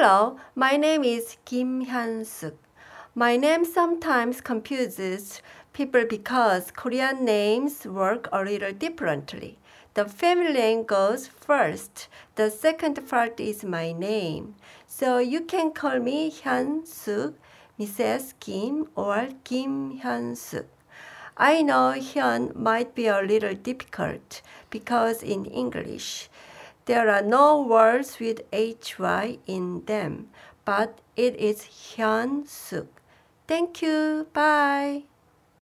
Hello, my name is Kim Hyun-suk. My name sometimes confuses people because Korean names work a little differently. The family name goes first. The second part is my name. So you can call me Hyun-suk, Mrs. Kim, or Kim Hyun-suk. I know Hyun might be a little difficult because in English, there are no words with HY in them, but it is Hyun-suk. Thank you. Bye.